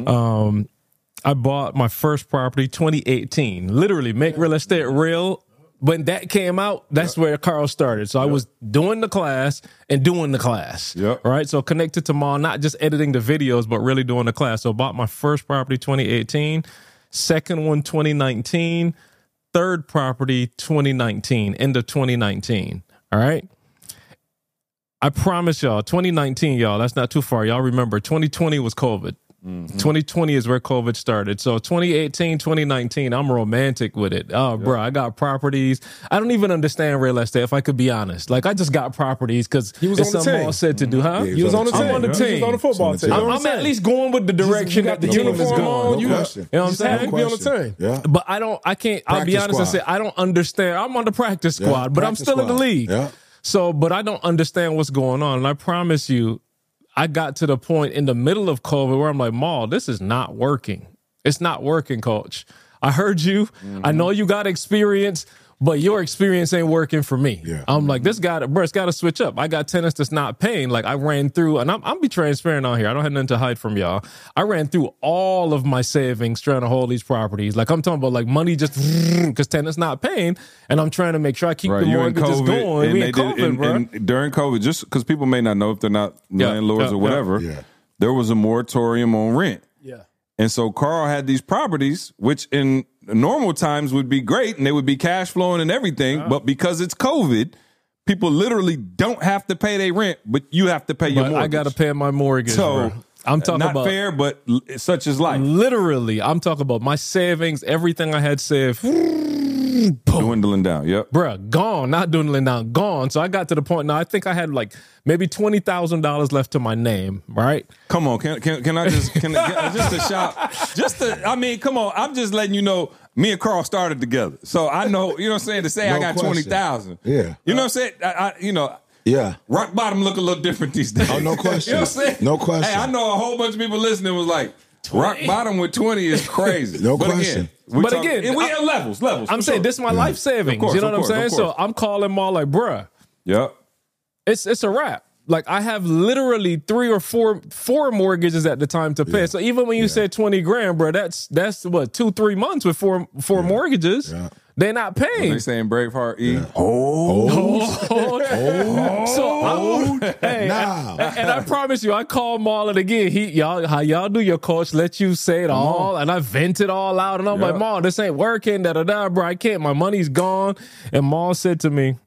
I bought my first property 2018. Literally, Make Real Estate Real when that came out, that's where Carl started. So I was doing the class and doing the class. Yep. Right. So connected to Mal, not just editing the videos, but really doing the class. So bought my first property 2018, second one 2019, third property 2019, end of 2019. All right. I promise y'all, 2019, y'all, that's not too far. Y'all remember 2020 was COVID. 2020 is where COVID started. So 2018, 2019, I'm romantic with it. Oh, bro, I got properties. I don't even understand real estate, if I could be honest. Like, I just got properties because was it's on the something team. Mal said to do, huh? Yeah, You was on the team. I'm on the You team. was on the football team. You know what I'm at saying? least going with the direction that the got team is uniform going. on, you question. You know what I'm just have saying? to be on the team. Yeah. But I can't, I'll be Practice honest and say, squad. I don't understand. I'm on the practice squad, but I'm practice still in the squad. league. Yeah. So, but I don't understand what's going on. And I promise you, I got to the point in the middle of COVID where I'm like, Mal, this is not working. It's not working, coach. I heard you. I know you got experience, but your experience ain't working for me. Yeah. I'm like, it's got to switch up. I got tenants that's not paying. Like, I ran through, and I'm be transparent on here. I don't have nothing to hide from y'all. I ran through all of my savings trying to hold these properties. Like, I'm talking about like money just because tenants not paying, and I'm trying to make sure I keep the you in mortgages COVID, going. and We they in did, COVID, bro. and during COVID, just because people may not know if they're not landlords yeah, or whatever, yeah. there was a moratorium on rent. Yeah. And so Carl had these properties, which in normal times would be great and they would be cash flowing and everything. But because it's COVID, people literally don't have to pay their rent, but you have to pay your But mortgage. I got to pay my mortgage, So bro. I'm talking not about fair, but such is life. literally. I'm talking about my savings, everything I had saved. Dwindling down. Yep. Bruh, gone, not dwindling down, gone. So I got to the point now, I think I had like maybe $20,000 left to my name, right? Come on, can I just just a shop? I mean, come on. I'm just letting you know. Me and Carl started together, so I know. You know what I'm saying? To say I No got question. 20,000. Yeah. You know what I'm saying? Yeah. Rock bottom look a little different these days. Oh, no question. You know what I'm saying? No question. Hey, I know a whole bunch of people listening was like, rock bottom with 20 is crazy. No but question. Again, we have levels. I'm saying this is my life savings. Of course, you know of what I'm course, saying? of So course. I'm calling Mal like, bruh, Yep. it's a wrap. Like, I have literally 3 or 4 mortgages at the time to pay. So even when you said 20 grand, bro, that's what 2-3 months with four mortgages. Yeah. They're not paying. They saying Braveheart E. And I promise you, I called Mal, and again, how y'all do your coach let you say it all, and I vent it all out, and I'm like, Mal, this ain't working, bro, I can't, my money's gone. And Mal said to me,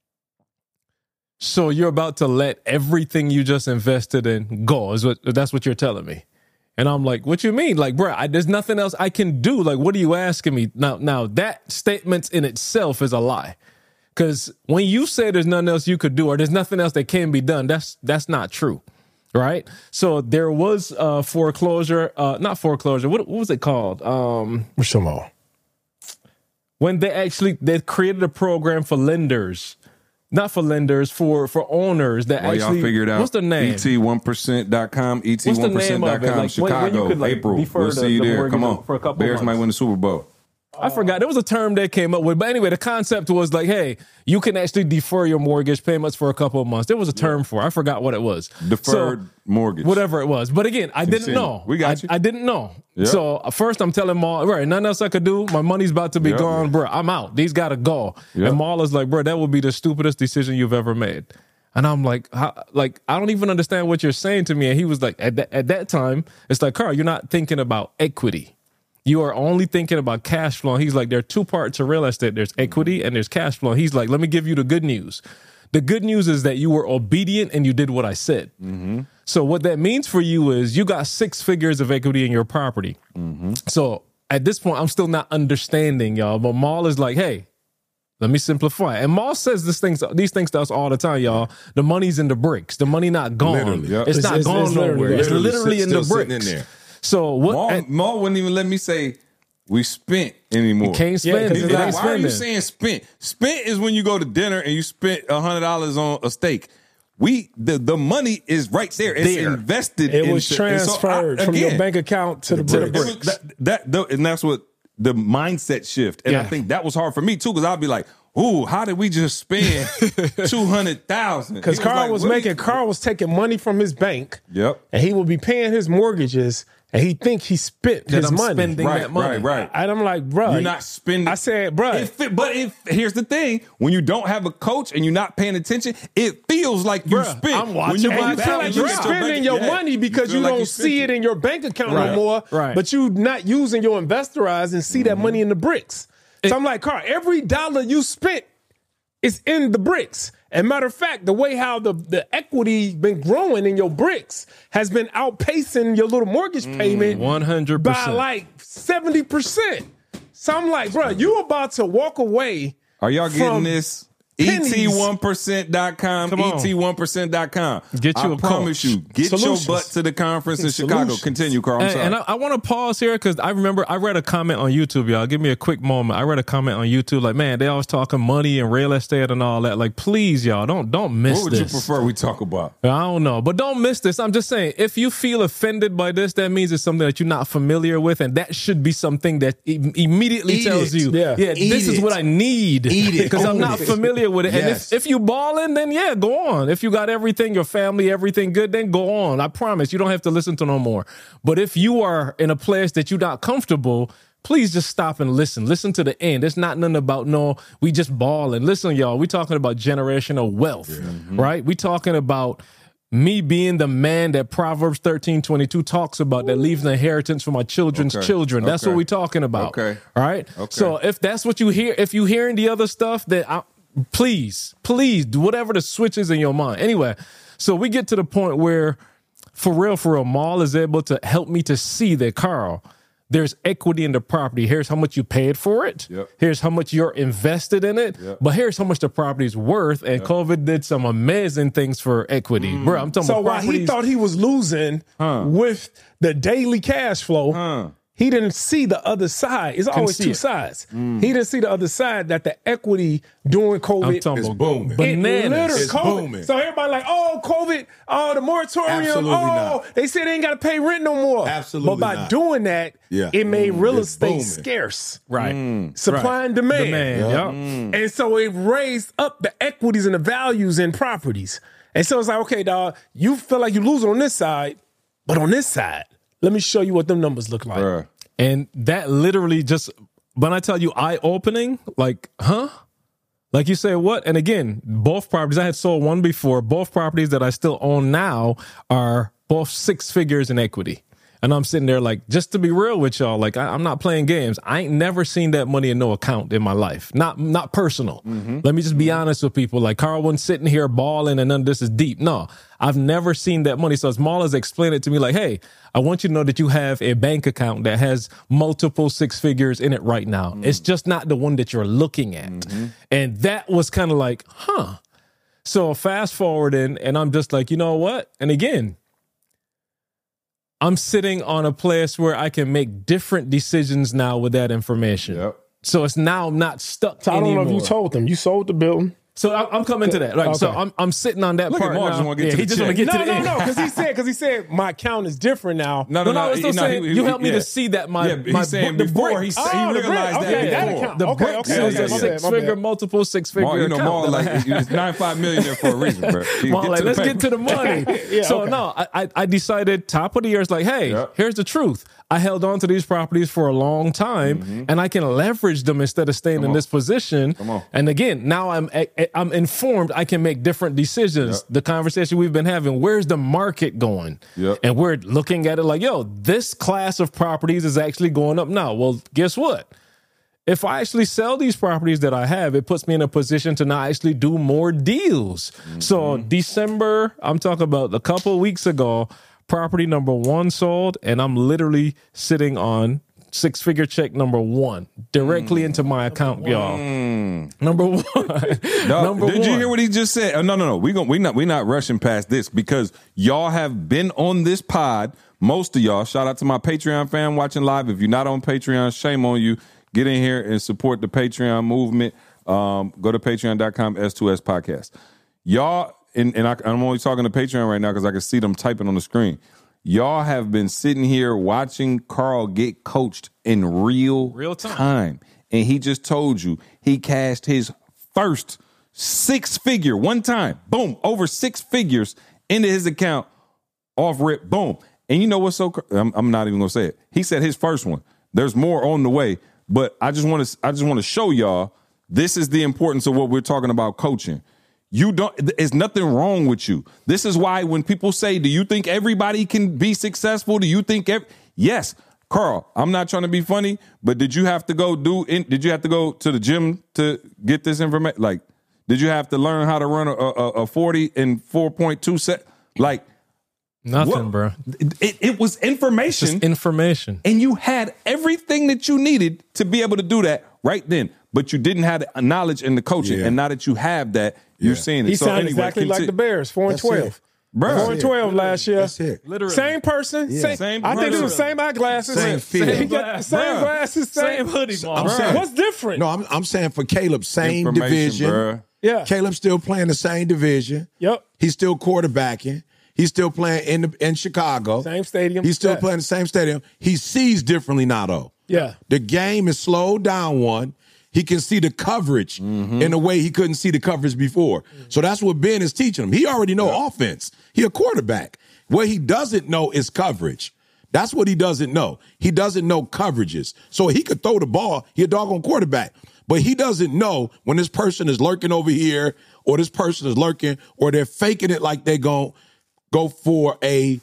so you're about to let everything you just invested in go? That's what you're telling me? And I'm like, what you mean? Like, bro, there's nothing else I can do. Like, what are you asking me? Now that statement in itself is a lie. Because when you say there's nothing else you could do or there's nothing else that can be done, that's not true, right? So there was foreclosure, not foreclosure. What was it called? What's some more? When they created a program for lenders. Not for lenders, for owners that Well, actually. y'all figured out. What's the name? ET1%.com, What's the name of it? ET1%.com, Like, when you Chicago, could, like, April. defer We'll the- see you the there. mortgage Come on. for a couple Bears might months. win the Super Bowl. I forgot. There was a term they came up with. But anyway, the concept was like, hey, you can actually defer your mortgage payments for a couple of months. There was a term for it. I forgot what it was. Deferred mortgage. Whatever it was. But again, I didn't know. We got you. I didn't know. Yeah. So first I'm telling Mal, right, nothing else I could do. My money's about to be Yeah. gone, bro. I'm out. These got to go. Yeah. And Mal is like, bro, that would be the stupidest decision you've ever made. And I'm like, I don't even understand what you're saying to me. And he was like, at that time, it's like, Carl, you're not thinking about equity. You are only thinking about cash flow. And he's like, there are 2 parts to real estate. There's equity and there's cash flow. He's like, let me give you the good news. The good news is that you were obedient and you did what I said. Mm-hmm. So what that means for you is you got 6 figures of equity in your property. Mm-hmm. So at this point, I'm still not understanding, y'all. But Mal is like, hey, let me simplify. And Mal says these things to us all the time, y'all. The money's in the bricks. The money not gone. Literally. Yep. It's not gone nowhere. It's literally in the still sitting bricks. in there. So what? Maul wouldn't even let me say we spent anymore. Can't spend. because it. it's It Like, ain't why are you spending. saying spent? Spent is when you go to dinner and you spent $100 on a steak. The money is right there. It's There. invested. It was into- and so transferred from your bank account to the it bricks. was and that's what the mindset shift. And I Yeah. think that was hard for me too, because I'd be like, ooh, how did we just spend $200,000? Because Carl was taking money from his bank. Yep. And he will be paying his mortgages, and he think he spent his money. Spending that money. Right. And I'm like, bro, You're not spending. I said, bro. Here's the thing: when you don't have a coach and you're not paying attention, it feels like you spent. I'm watching When And you feel like you're spending your money because you don't see it in your bank account no more. Right. But you not using your investor eyes and see that money in the bricks. So I'm like, Carl, every dollar you spent is in the bricks. And matter of fact, the way how the equity been growing in your bricks has been outpacing your little mortgage payment 100%. by like 70%. So I'm like, bro, you about to walk away. Are y'all getting from this? pennies. ET1%.com, Come on. ET1%.com. Get you I a promise coach. you, get Solutions. your butt to the conference in Chicago. Solutions. Continue, Carl. I'm sorry. And I want to pause here because I remember I read a comment on YouTube, y'all. Give me a quick moment. I read a comment on YouTube like, man, they always talking money and real estate and all that. Like, please, y'all, don't miss What would this. you prefer we talk about? I don't know, but don't miss this. I'm just saying, if you feel offended by this, that means it's something that you're not familiar with, and that should be something that immediately Eat tells it. you, Yeah. Eat this is it. what I need. Eat it. Because I'm Own not it. familiar with it. Yes. And if you balling, then yeah, go on. If you got everything, your family, everything good, then go on. I promise you don't have to listen to no more. But if you are in a place that you're not comfortable, please just stop and listen. Listen to the end. It's not nothing about, no, we just balling. Listen, y'all, we talking about generational wealth, right? We talking about me being the man that Proverbs 13:22 talks about, that leaves an inheritance for my children's Okay. children. That's Okay. what we're talking about. Okay. All right. Okay. So if that's what you hear, if you hearing the other stuff, then please do whatever the switch is in your mind. Anyway, so we get to the point where, for real, Maul is able to help me to see that, Carl, there's equity in the property. Here's how much you paid for it. Yep. Here's how much you're invested in it. Yep. But here's how much the property's worth. And COVID did some amazing things for equity. Bro, I'm talking So about while he properties. thought he was losing with the daily cash flow, he didn't see the other side. It's always see two it. sides. He didn't see the other side, that the equity during I'm COVID talking It's about booming. it bananas. literally It's COVID. booming. So everybody like, oh, COVID, oh, the moratorium, Absolutely not. they said they ain't got to pay rent no more. Absolutely But by not. doing that, Yeah. it made real It's estate booming. scarce. Right. Supply and demand. Yep. And so it raised up the equities and the values in properties. And so it's like, okay, dog, you feel like you're losing on this side, but on this side, let me show you what them numbers look like. Bruh. And that literally just, when I tell you eye-opening, like, huh? Like you say, what? And again, both properties, I had sold one before. Both properties that I still own now are both 6 figures in equity. And I'm sitting there like, just to be real with y'all, like I'm not playing games. I ain't never seen that money in no account in my life. Not personal. Let me just be honest with people. Like Carl wasn't sitting here balling and none of this is deep. No, I've never seen that money. So as Maul has explained it to me, like, hey, I want you to know that you have a bank account that has multiple 6 figures in it right now. It's just not the one that you're looking at. And that was kind of like, huh. So fast forwarding, and I'm just like, you know what? And again, I'm sitting on a place where I can make different decisions now with that information. Yep. So it's now not stuck So I don't anymore. know if you told them. You sold the building. So I'm coming to that. Right. So Okay. I'm sitting on that Look at part Mark, now. just wanna get to he the just want to check. get to the end. No, because he said my account is different now. No, I'm still saying, you helped me yeah. to see that my Yeah, he's saying the before, bricks. he Oh, the realized brick. that Okay, that before. account. The Okay, bricks okay, is okay, a my bad, 6 my figure, bad. multiple 6 figure Mark, you know, account. Maul, that I like, have. he was 95 million there for a reason, bro. Well, like, let's get to the money. So okay. no, I decided top of the year, it's like, hey, Yep. here's the truth. I held on to these properties for a long time, and I can leverage them instead of staying in this position. on. And again, now I'm informed. I can make different decisions. Yep. The conversation we've been having: where's the market going? Yep. And we're looking at it like, yo, this class of properties is actually going up now. Well, guess what? If I actually sell these properties that I have, it puts me in a position to now actually do more deals. So December, I'm talking about a couple of weeks ago, property number 1 sold, and I'm literally sitting on 6-figure check number 1 directly into my account, y'all. Number 1. Number Did 1. you hear what he just said? No. We not rushing past this because y'all have been on this pod. Most of y'all. Shout out to my Patreon fan watching live. If you're not on Patreon, shame on you. Get in here and support the Patreon movement. Go to patreon.com S2S podcast. Y'all, and I'm only talking to Patreon right now because I can see them typing on the screen. Y'all have been sitting here watching Carl get coached in real time. And he just told you he cashed his first 6-figure one time. Boom, over 6 figures into his account off rip. Boom. And you know what's so I'm not even gonna say it. He said his first one. There's more on the way, but I just want to show y'all this is the importance of what we're talking about coaching. There's nothing wrong with you. This is why when people say, do you think everybody can be successful? Do you think yes, Carl, I'm not trying to be funny, but did you have to go did you have to go to the gym to get this information? Like, did you have to learn how to run a 40 in 4.2 set? Like, nothing, bro. It was information. Just information. And you had everything that you needed to be able to do that right then. But you didn't have the knowledge in the coaching. Yeah. And now that you have that, you're seeing it. He sounded exactly like the Bears, 4-12. Bro, 4-12 last year. That's it. Literally. Same person. Yeah. Same I think it was the same eyeglasses. Same feel. He got the same glasses. Same hoodie. What's different? No, I'm saying for Caleb, same division. Bro. Yeah. Caleb's still playing the same division. Yep. He's still quarterbacking. He's still playing in Chicago. Same stadium. He's still playing the same stadium. He sees differently now, though. Yeah. The game is slowed down one. He can see the coverage in a way he couldn't see the coverage before. So that's what Ben is teaching him. He already know offense. He a quarterback. What he doesn't know is coverage. That's what he doesn't know. He doesn't know coverages. So he could throw the ball. He a doggone quarterback. But he doesn't know when this person is lurking over here or this person is lurking or they're faking it like they go for a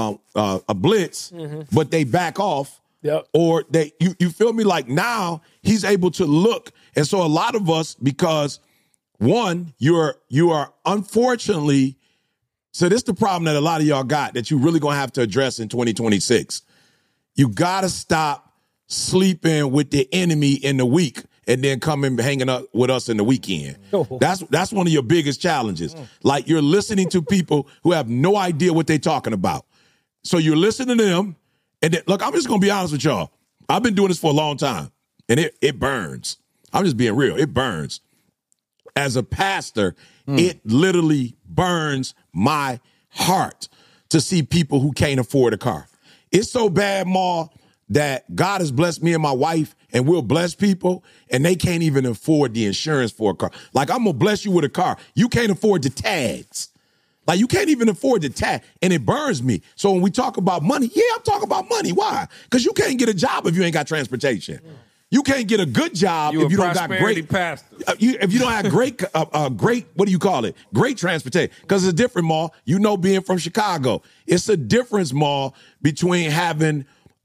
blitz, but they back off. Yep. Or you feel me? Like now he's able to look. And so a lot of us, because one, you are unfortunately, so this is the problem that a lot of y'all got that you really gonna have to address in 2026. You gotta stop sleeping with the enemy in the week and then come and hanging up with us in the weekend. That's one of your biggest challenges. Like you're listening to people who have no idea what they're talking about. So you're listening to them. And then, look, I'm just going to be honest with y'all. I've been doing this for a long time, and it burns. I'm just being real. It burns. As a pastor, it literally burns my heart to see people who can't afford a car. It's so bad, Ma, that God has blessed me and my wife, and we'll bless people, and they can't even afford the insurance for a car. Like, I'm going to bless you with a car. You can't afford the tags. Like, you can't even afford the tag, and it burns me. So when we talk about money, yeah, I'm talking about money. Why? Because you can't get a job if you ain't got transportation. You can't get a good job if you don't got great pastor. If you don't have great, what do you call it? Great transportation. Because it's different, Ma. You know, being from Chicago, it's a difference, Ma, between having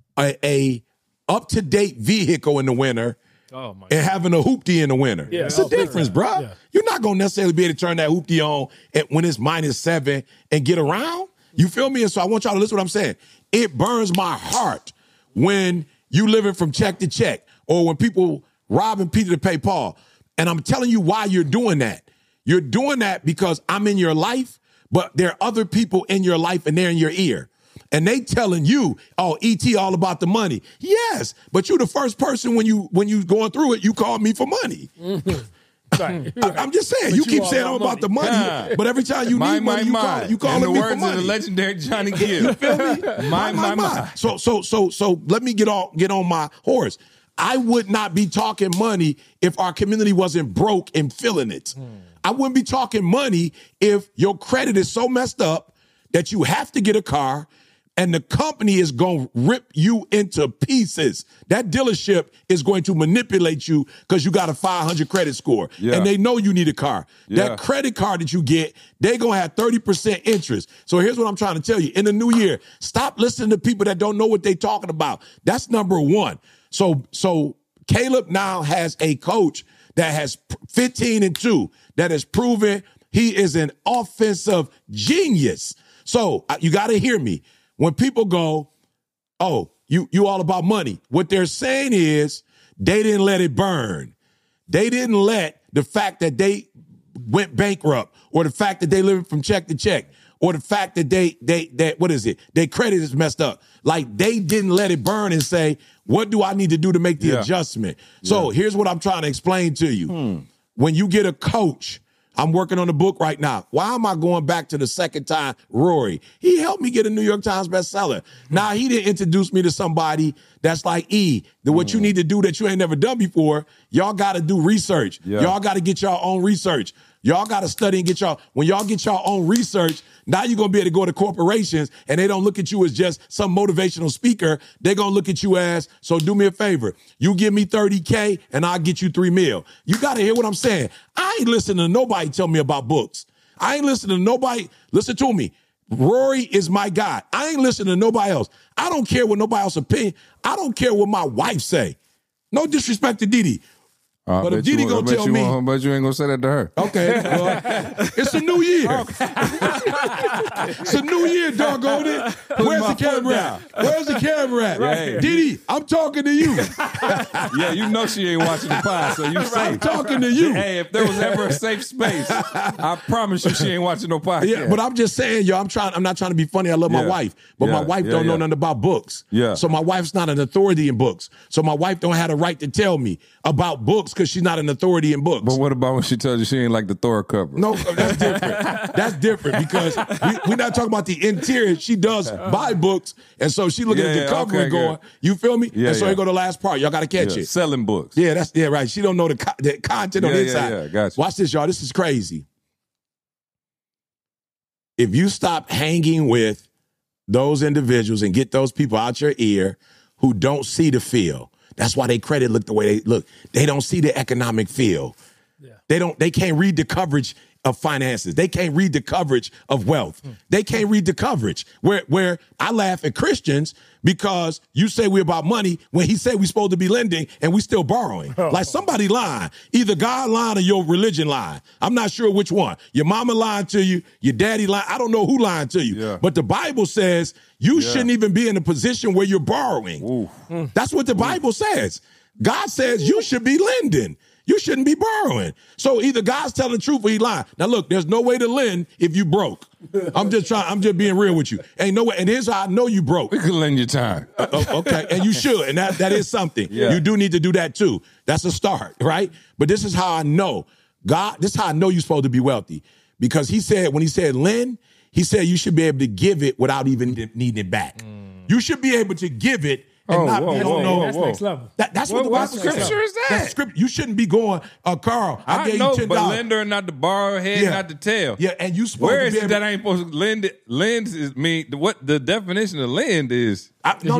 a up-to-date vehicle in the winter and having a hoopty in the winter. Yeah, it's a difference, bro. Yeah. You're not going to necessarily be able to turn that hoopty on when it's -7 and get around. You feel me? And so I want y'all to listen to what I'm saying. It burns my heart when you living from check to check or when people robbing Peter to pay Paul. And I'm telling you why you're doing that. You're doing that because I'm in your life, but there are other people in your life and they're in your ear. And they telling you, oh, E.T. all about the money. Yes, but you're the first person when you going through it, you called me for money. Right. I'm just saying, you keep saying all about the money, but every time you need money, you call me for money. In the words of the legendary Johnny Gill. You feel me? My. So let me get on my horse. I would not be talking money if our community wasn't broke and feeling it. I wouldn't be talking money if your credit is so messed up that you have to get a car and the company is going to rip you into pieces. That dealership is going to manipulate you because you got a 500 credit score. Yeah. And they know you need a car. Yeah. That credit card that you get, they're going to have 30% interest. So here's what I'm trying to tell you. In the new year, stop listening to people that don't know what they're talking about. That's number one. So Caleb now has a coach that has 15-2 that has proven he is an offensive genius. So you got to hear me. When people go, oh, you all about money, what they're saying is they didn't let it burn. They didn't let the fact that they went bankrupt or the fact that they living from check to check or the fact that their credit is messed up. Like they didn't let it burn and say, what do I need to do to make the adjustment? So here's what I'm trying to explain to you. When you get a coach, I'm working on a book right now. Why am I going back to the second time? Rory, he helped me get a New York Times bestseller. Now, he didn't introduce me to somebody that's like what you need to do that you ain't never done before. Y'all got to do research. Yeah. Y'all got to get your own research. Y'all got to study and when y'all get your own research, now you're going to be able to go to corporations and they don't look at you as just some motivational speaker. They're going to look at you as, so do me a favor. You give me $30K and I'll get you $3 million. You got to hear what I'm saying. I ain't listening to nobody tell me about books. I ain't listening to nobody. Listen to me. Rory is my guy. I ain't listening to nobody else. I don't care what nobody else's opinion. I don't care what my wife say. No disrespect to Didi. But if Didi gonna tell me, but you ain't gonna say that to her. Okay, well, it's a new year. It's a new year, doggone it. Where's the camera at? Where's the camera at? Right. Didi, I'm talking to you. Yeah, you know she ain't watching the pod, so you safe. I'm talking to you. Hey, if there was ever a safe space, I promise you she ain't watching no podcast. Yeah, but I'm just saying, yo, I'm not trying to be funny. I love my wife, but my wife don't know nothing about books. Yeah. So my wife's not an authority in books. So my wife don't have the right to tell me about books because she's not an authority in books. But what about when she tells you she ain't like the Thor cover? No, that's different. That's different because we're not talking about the interior. She does buy books, and so she looking at the cover and going, you feel me? Yeah, and so here go the last part. Y'all got to catch it. Selling books. Yeah, right. She don't know the content on the inside. Yeah, gotcha. Watch this, y'all. This is crazy. If you stop hanging with those individuals and get those people out your ear who don't see the field, that's why they credit look the way they look. They don't see the economic field. Yeah. They can't read the coverage of finances. They can't read the coverage of wealth. They can't read the coverage. Where I laugh at Christians because you say we're about money when he said we're supposed to be lending and we still borrowing. Like somebody lying. Either God lying or your religion lying. I'm not sure which one. Your mama lying to you, your daddy lying. I don't know who lying to you. Yeah. But the Bible says you shouldn't even be in a position where you're borrowing. That's what the Bible says. God says you should be lending. You shouldn't be borrowing. So either God's telling the truth or he lying. Now look, there's no way to lend if you broke. I'm just being real with you. Ain't no way. And here's how I know you broke. We could lend you time. Okay, and you should. And that is something. Yeah. You do need to do that too. That's a start, right? But this is how I know. This is how I know you're supposed to be wealthy. Because when he said lend, he said you should be able to give it without even needing it back. You should be able to give it and That's next level. That's what the Bible scripture is that? That's scripture. You shouldn't be going, Carl, I gave know, you $10. But lender not to borrow, head not to tail. Yeah, and you supposed Where to is be it that I ain't supposed to lend it? Lend is what the definition of lend is. No.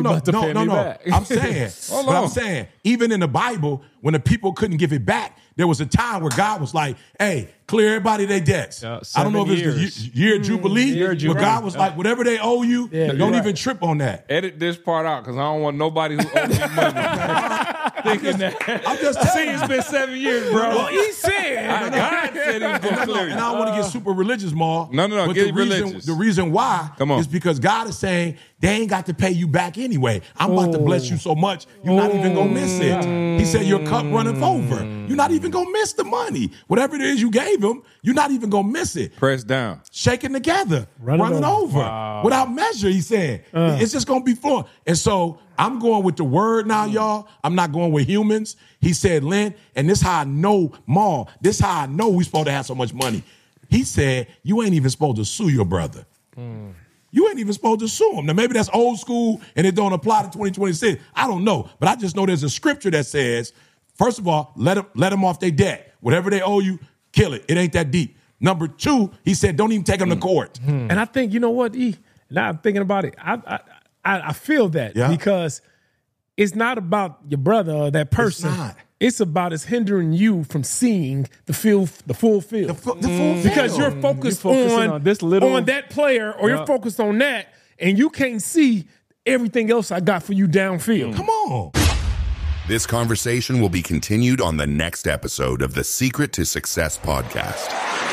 I'm saying, I'm saying, even in the Bible, when the people couldn't give it back, there was a time where God was like, hey, clear everybody their debts. I don't know if it's the year Jubilee, but God was like, whatever they owe you, don't even trip on that. Edit this part out because I don't want nobody who owes me money thinking that. I'm just telling you. It's been 7 years, bro. Well, he said. God said he was going to clear you. And I don't want to get super religious, Maul. No, but get religious. The reason why is because God is saying they ain't got to pay you back anyway. I'm about to bless you so much, you're not even going to miss it. He said your cup runneth over. You're not even going to miss the money. Whatever it is you gave him, you're not even going to miss it. Press down. Shaking together. Running over. Wow. Without measure, he said. It's just going to be flowing. And so I'm going with the word now, y'all. I'm not going with humans. He said, Lynn, and this how I know, Maul, this how I know we supposed to have so much money. He said, you ain't even supposed to sue your brother. You ain't even supposed to sue him. Now, maybe that's old school and it don't apply to 2026. I don't know. But I just know there's a scripture that says, first of all, let them off their debt. Whatever they owe you, kill it. It ain't that deep. Number two, he said, don't even take them to court. And I think, you know what, now I'm thinking about it. I feel that because it's not about your brother or that person. It's not. It's about it's hindering you from seeing the full field. The full field. Because you're focused on this little on that player, or you're focused on that, and you can't see everything else I got for you downfield. Come on. This conversation will be continued on the next episode of the Secret to Success podcast.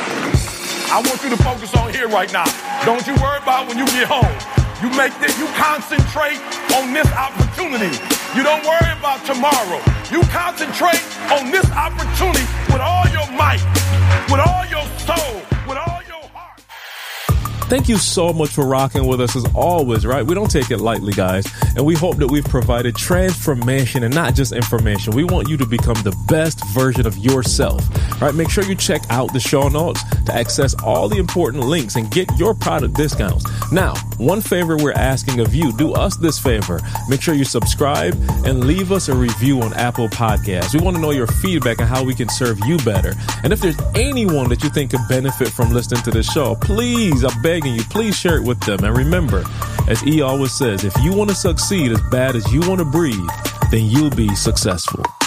I want you to focus on here right now. Don't you worry about when you get home. You concentrate on this opportunity. You don't worry about tomorrow. You concentrate on this opportunity with all your might, with all your soul, with all your heart. Thank you so much for rocking with us as always, right? We don't take it lightly, guys. And we hope that we've provided transformation and not just information. We want you to become the best version of yourself, right? Make sure you check out the show notes to access all the important links and get your product discounts. Now, one favor we're asking of you, do us this favor. Make sure you subscribe and leave us a review on Apple Podcasts. We want to know your feedback and how we can serve you better. And if there's anyone that you think could benefit from listening to this show, please, I'm begging you, please share it with them. And remember, as E always says, if you want to succeed as bad as you want to breathe, then you'll be successful.